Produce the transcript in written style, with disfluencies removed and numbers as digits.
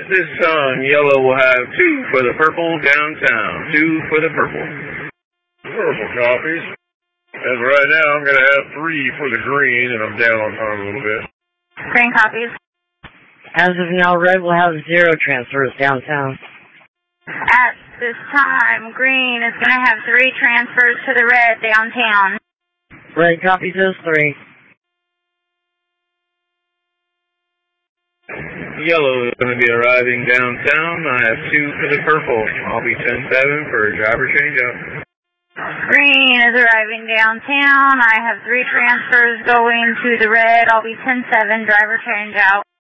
At this time, yellow will have 2 for the purple downtown. 2 for the purple. Purple copies. As of right now, I'm going to have 3 for the green, and I'm down on time a little bit. Green copies. As of now, red will have 0 transfers downtown. At this time, green is going to have 3 transfers to the red downtown. Red copies as 3. Yellow is going to be arriving downtown. I have 2 for the purple. I'll be 10-7 for a driver change-up. Green is arriving downtown. I have 3 transfers going to the red. I'll be 10-7, driver change out.